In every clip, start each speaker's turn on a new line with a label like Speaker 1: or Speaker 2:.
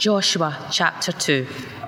Speaker 1: Joshua chapter 2.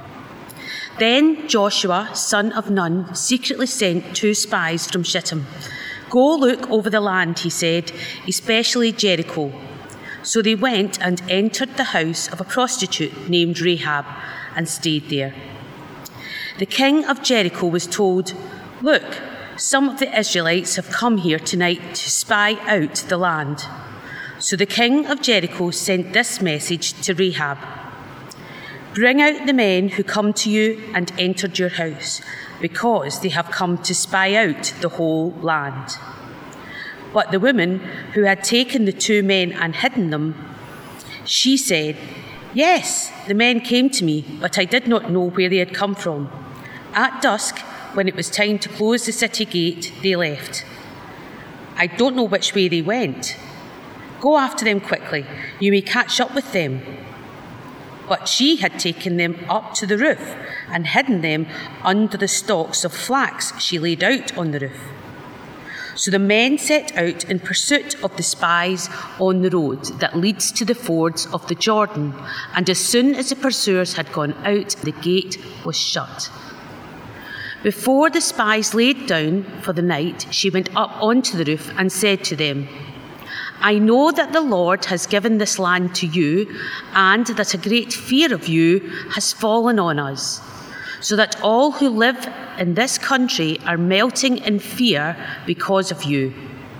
Speaker 1: Then Joshua, son of Nun, secretly sent 2 spies from Shittim. "Go look over the land," he said, "especially Jericho." So they went and entered the house of a prostitute named Rahab and stayed there. The king of Jericho was told, "Look, some of the Israelites have come here tonight to spy out the land." So the king of Jericho sent this message to Rahab: "Bring out the men who come to you and entered your house, because they have come to spy out the whole land." But the woman who had taken the 2 men and hidden them, she said, "Yes, the men came to me, but I did not know where they had come from. At dusk, when it was time to close the city gate, they left. I don't know which way they went. Go after them quickly. You may catch up with them." But she had taken them up to the roof and hidden them under the stalks of flax she laid out on the roof. So the men set out in pursuit of the spies on the road that leads to the fords of the Jordan, and as soon as the pursuers had gone out, the gate was shut. Before the spies laid down for the night, she went up onto the roof and said to them, "I know that the Lord has given this land to you, and that a great fear of you has fallen on us, so that all who live in this country are melting in fear because of you.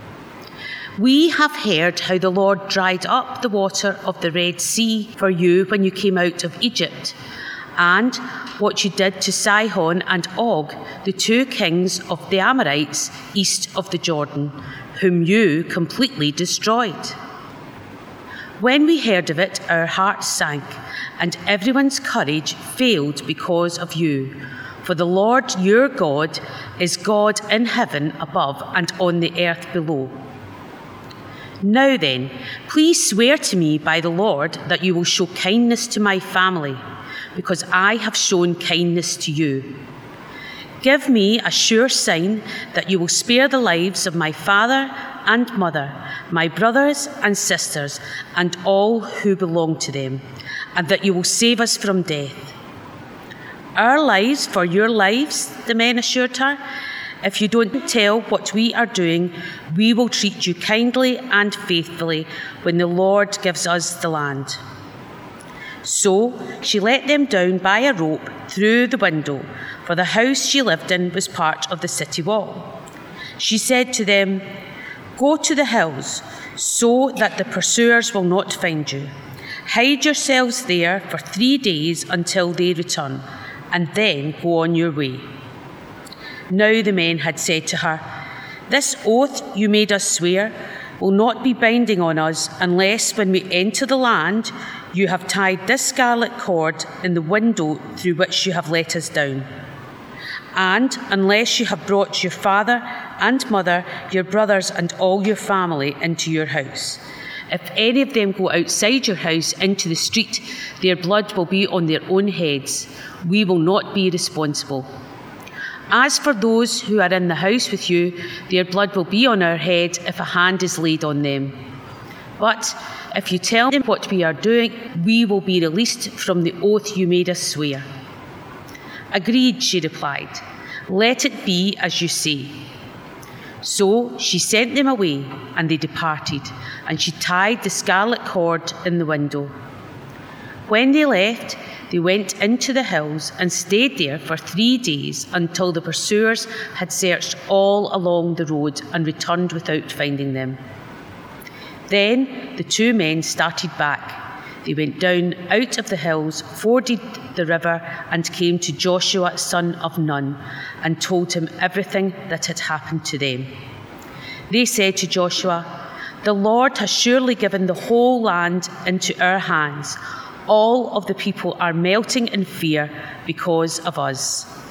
Speaker 1: We have heard how the Lord dried up the water of the Red Sea for you when you came out of Egypt, and what you did to Sihon and Og, the 2 kings of the Amorites east of the Jordan, whom you completely destroyed. When we heard of it, our hearts sank, and everyone's courage failed because of you. For the Lord your God is God in heaven above and on the earth below. Now then, please swear to me by the Lord that you will show kindness to my family, because I have shown kindness to you. Give me a sure sign that you will spare the lives of my father and mother, my brothers and sisters, and all who belong to them, and that you will save us from death." "Our lives for your lives," the men assured her. "If you don't tell what we are doing, we will treat you kindly and faithfully when the Lord gives us the land." So she let them down by a rope through the window, for the house she lived in was part of the city wall. She said to them, "Go to the hills, so that the pursuers will not find you. Hide yourselves there for 3 days until they return, and then go on your way." Now the men had said to her, "This oath you made us swear will not be binding on us unless, when we enter the land, you have tied this scarlet cord in the window through which you have let us down, and unless you have brought your father and mother, your brothers and all your family into your house. If any of them go outside your house into the street, their blood will be on their own heads. We will not be responsible. As for those who are in the house with you, their blood will be on our head if a hand is laid on them. But if you tell them what we are doing, we will be released from the oath you made us swear." "Agreed," she replied. "Let it be as you say." So she sent them away, and they departed, and she tied the scarlet cord in the window. When they left, they went into the hills and stayed there for 3 days until the pursuers had searched all along the road and returned without finding them. Then the 2 men started back. They went down out of the hills, forded the river, and came to Joshua, son of Nun, and told him everything that had happened to them. They said to Joshua, "The Lord has surely given the whole land into our hands. All of the people are melting in fear because of us."